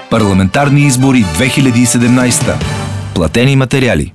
Парламентарни избори 2017. Платени материали.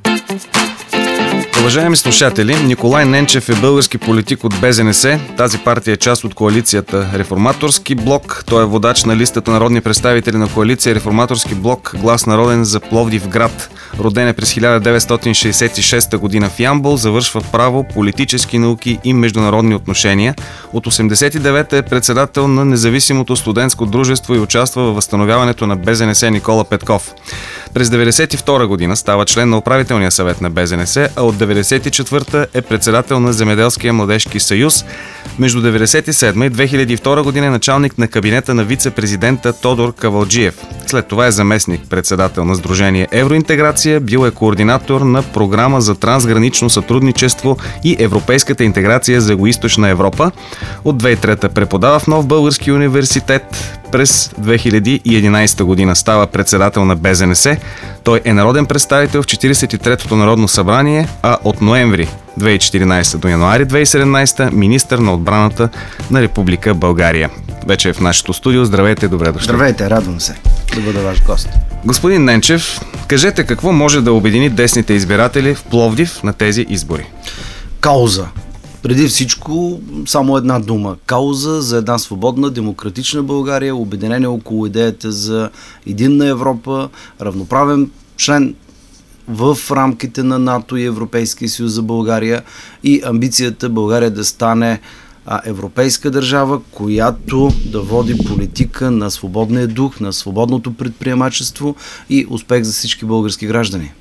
Уважаеми слушатели, Николай Ненчев е български политик от БЗНС. Тази партия е част от коалицията Реформаторски блок. Той е водач на листата народни представители на коалиция Реформаторски блок Глас народен за Пловдивград. Роден е през 1966 година в Ямбол, завършва право, политически науки и международни отношения. От 1989 е председател на независимото студентско дружество и участва във възстановяването на БЗНС Никола Петков. През 1992 година става член на управителния съвет на БЗНС, а от 1994 е председател на Земеделския младежки съюз. Между 1997 и 2002 година е началник на кабинета на вице-президента Тодор Кавалджиев. След това е заместник председател на Сдружение Евроинтеграция, бил е координатор на програма за трансгранично сътрудничество и европейската интеграция за Югоизточна Европа. От 2003 преподава в Нов български университет. През 2011 година става председател на БЗНС. Той е народен представител в 43-то Народно събрание, а от ноември 2014 до януари 2017 министър на отбраната на Република България. Вече е в нашото студио. Здравейте, добре дошли. Здравейте, радвам се да бъда ваш гост. Господин Ненчев, кажете какво може да обедини десните избиратели в Пловдив на тези избори? Кауза. Преди всичко, само една дума. Кауза за една свободна, демократична България, обединение около идеята за единна Европа, равноправен член в рамките на НАТО и Европейския съюз за България и амбицията България да стане европейска държава, която да води политика на свободния дух, на свободното предприемачество и успех за всички български граждани.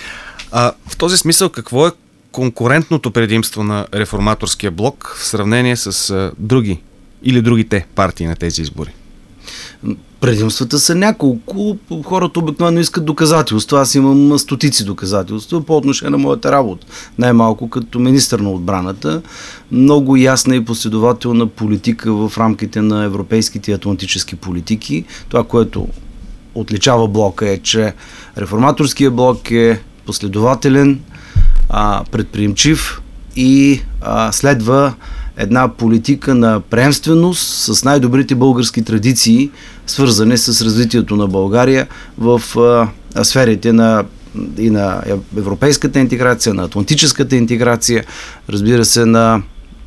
В този смисъл, какво е конкурентното предимство на Реформаторския блок в сравнение с други или другите партии на тези избори? Предимствата са няколко. Хората обикновено искат доказателства. Аз имам стотици доказателства по отношение на моята работа. Най-малко като министър на отбраната. Много ясна и последователна политика в рамките на европейските и атлантически политики. Това, което отличава блока, е, че Реформаторския блок е последователен, предприемчив и следва една политика на приемственост с най-добрите български традиции, свързани с развитието на България в сферите и на европейската интеграция, на атлантическата интеграция, разбира се, на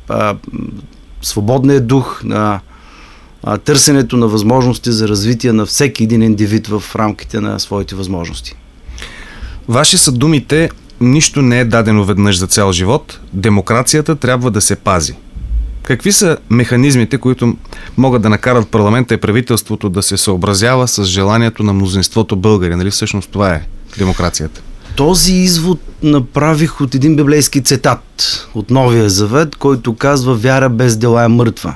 свободния дух, на търсенето на възможности за развитие на всеки един индивид в рамките на своите възможности. Ваши са думите: нищо не е дадено веднъж за цял живот, демокрацията трябва да се пази. Какви са механизмите, които могат да накарат парламента и правителството да се съобразява с желанието на мнозинството българи? Нали всъщност това е демокрацията? Този извод направих от един библейски цитат от Новия Завет, който казва: вяра без дела е мъртва.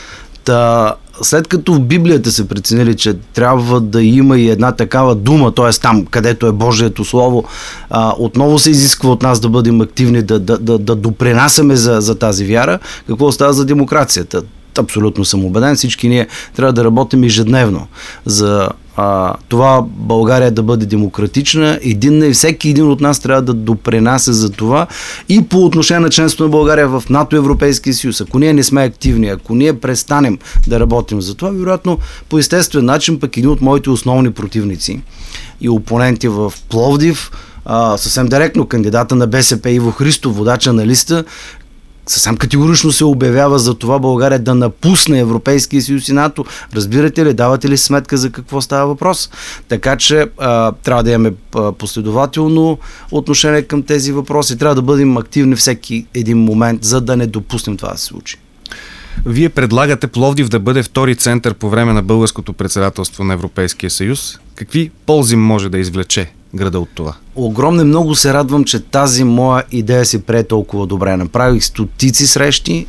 След като в Библията се преценили, че трябва да има и една такава дума, т.е. там, където е Божието Слово, отново се изисква от нас да бъдем активни, да допринасяме за тази вяра. Какво става за демокрацията? Абсолютно съм убеден. Всички ние трябва да работим ежедневно за това България да бъде демократична, единна, и всеки един от нас трябва да допринася за това и по отношение на членството на България в НАТО и Европейския съюз. Ако ние не сме активни, ако ние престанем да работим за това, вероятно по естествен начин пък един от моите основни противници и опоненти в Пловдив, съвсем директно кандидата на БСП Иво Христов, водача на листа, съвсем категорично се обявява за това България да напусне Европейския съюз и НАТО. Разбирате ли, давате ли сметка за какво става въпрос? Така че трябва да имаме последователно отношение към тези въпроси. Трябва да бъдем активни всеки един момент, за да не допуснем това да се случи. Вие предлагате Пловдив да бъде втори център по време на българското председателство на Европейския съюз. Какви ползи може да извлече града от това? Огромно много се радвам, че тази моя идея се прие толкова добре. Направих стотици срещи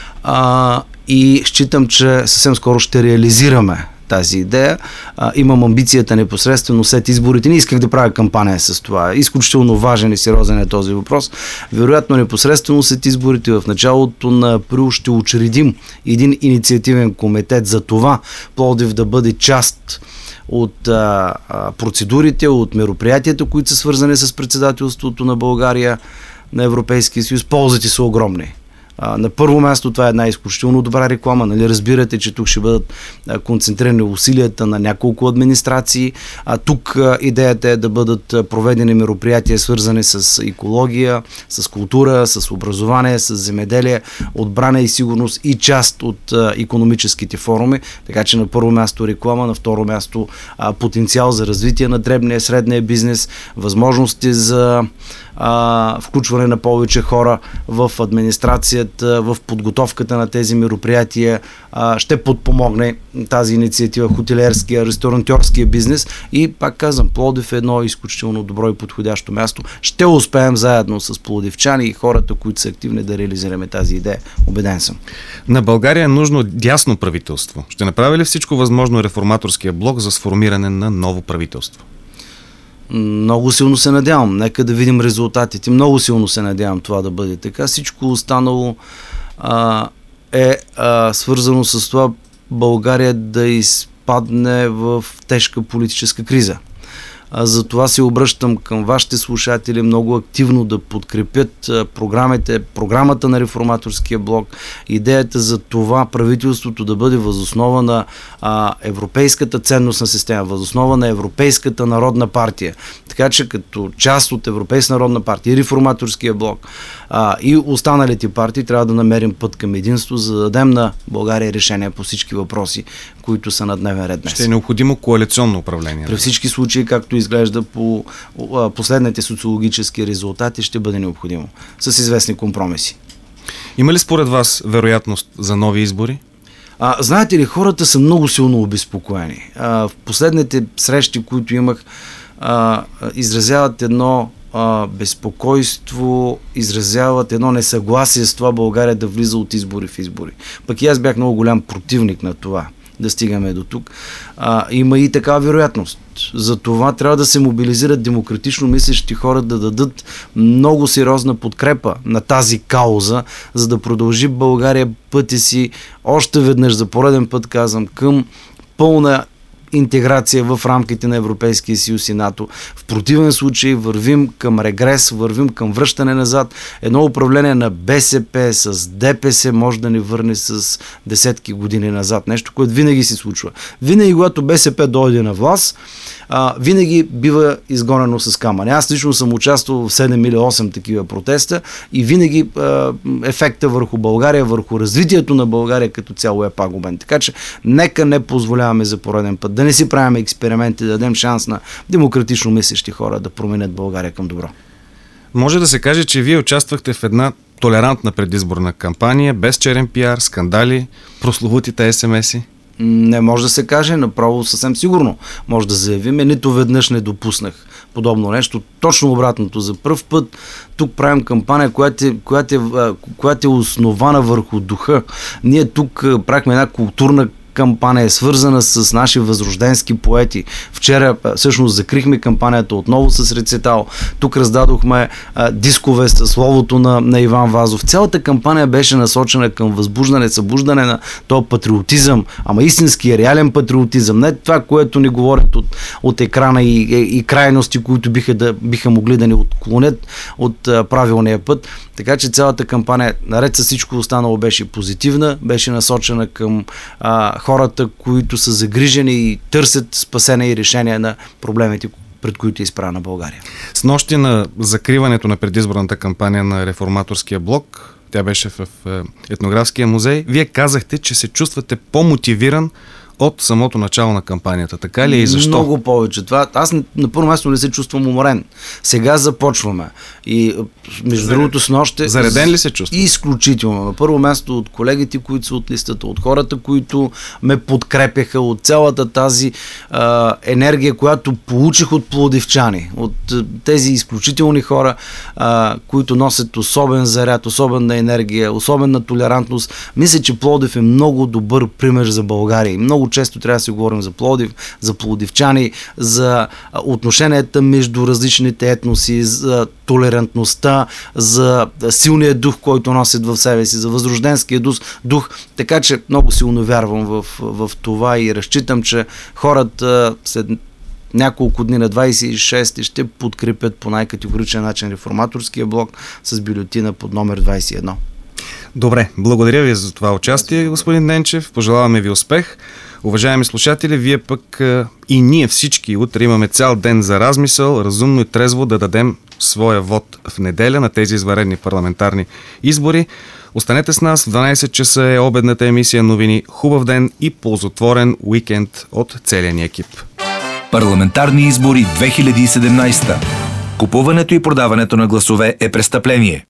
и считам, че съвсем скоро ще реализираме тази идея. Имам амбицията непосредствено след изборите. Не исках да правя кампания с това. Изключително важен и сериозен е този въпрос. Вероятно непосредствено след изборите в началото на април ще учредим един инициативен комитет за това Пловдив да бъде част от процедурите, от мероприятията, които са свързани с председателството на България на Европейския съюз. Ползите са огромни. На първо място това е една изключително добра реклама. Нали, разбирате, че тук ще бъдат концентрирани усилията на няколко администрации. Тук идеята е да бъдат проведени мероприятия, свързани с екология, с култура, с образование, с земеделие, отбрана и сигурност и част от икономическите форуми. Така че на първо място реклама, на второ място потенциал за развитие на дребния, средния бизнес, възможности за включване на повече хора в администрацията, в подготовката на тези мероприятия, ще подпомогне тази инициатива хотелиерския, ресторантьорския бизнес и пак казвам, Пловдив е едно изключително добро и подходящо място. Ще успеем заедно с пловдивчани и хората, които са активни, да реализираме тази идея. Убеден съм. На България е нужно дясно правителство. Ще направи ли всичко възможно Реформаторския блок за сформиране на ново правителство? Много силно се надявам. Нека да видим резултатите. Много силно се надявам това да бъде така. Всичко останало е свързано с това България да изпадне в тежка политическа криза. Затова се обръщам към вашите слушатели много активно да подкрепят програмата на Реформаторския блок, идеята за това правителството да бъде възоснова на европейската ценностна система, възоснова на Европейската народна партия. Така че като част от Европейска народна партия и Реформаторския блок и останалите партии трябва да намерим път към единство, за да дадем на България решение по всички въпроси, които са на дневен ред днес. Ще е необходимо коалиционно управление. При всички случаи, както изглежда по последните социологически резултати, ще бъде необходимо. С известни компромиси. Има ли според вас вероятност за нови избори? Знаете ли, хората са много силно обезпокоени. В последните срещи, които имах, изразяват едно безпокойство, изразяват едно несъгласие с това България да влиза от избори в избори. Пък и аз бях много голям противник на това, да стигаме до тук. Има и такава вероятност. За това трябва да се мобилизират демократично мислещи хора, да дадат много сериозна подкрепа на тази кауза, за да продължи България пътя си, още веднъж за пореден път казвам, към пълна интеграция в рамките на Европейския съюз и НАТО. В противен случай вървим към регрес, вървим към връщане назад. Едно управление на БСП с ДПС може да ни върне с десетки години назад. Нещо, което винаги се случва. Винаги, когато БСП дойде на власт, винаги бива изгонено с камъни. Аз лично съм участвал в 7 или 8 такива протеста и винаги ефекта върху България, върху развитието на България като цяло е пагубен. Така че нека не позволяваме за пореден път да не си правим експерименти, да дадем шанс на демократично мислещи хора да променят България към добро. Може да се каже, че вие участвахте в една толерантна предизборна кампания, без черен пиар, скандали, прословутите СМС-и. Не може да се каже, направо съвсем сигурно може да заявим. Нито веднъж не допуснах подобно нещо. Точно обратното. За пръв път тук правим кампания, която е основана върху духа. Ние тук правихме една културна кампания, свързана с наши възрожденски поети. Вчера всъщност закрихме кампанията отново с рецитал. Тук раздадохме дискове с словото на Иван Вазов. Цялата кампания беше насочена към възбуждане, събуждане на този патриотизъм, ама истински реален патриотизъм. Не това, което ни говорят от екрана и крайности, които биха могли да ни отклонят от правилния път. Така че цялата кампания, наред с всичко останало, беше позитивна, беше насочена към хората, които са загрижени и търсят спасение и решение на проблемите, пред които е изправена България. С нощи на закриването на предизборната кампания на Реформаторския блок, тя беше в Етнографския музей, вие казахте, че се чувствате по-мотивиран от самото начало на кампанията. Така ли и защо? Много повече. Аз на първо място не се чувствам уморен. Сега започваме. И между другото с нощи... Зареден ли се чувства? Изключително. На първо място от колегите, които са от листата, от хората, които ме подкрепяха, от цялата тази енергия, която получих от пловдивчани. От тези изключителни хора, които носят особен заряд, особена енергия, особена толерантност. Мисля, че Пловдив е много добър пример за България. И много често трябва да си говорим за Пловдив, за пловдивчани, за отношенията между различните етноси, за толерантността, за силния дух, който носят в себе си, за възрожденския дух. Така че много силно вярвам в това и разчитам, че хората след няколко дни на 26 ще подкрепят по най-категоричен начин Реформаторския блок с бюлетина под номер 21. Добре, благодаря ви за това участие, господин Ненчев. Пожелаваме ви успех. Уважаеми слушатели, вие пък и ние всички утре имаме цял ден за размисъл, разумно и трезво да дадем своя вод в неделя на тези извънредни парламентарни избори. Останете с нас, в 12 часа е обедната емисия новини. Хубав ден и ползотворен уикенд от целия ни екип. Парламентарни избори 2017. Купуването и продаването на гласове е престъпление.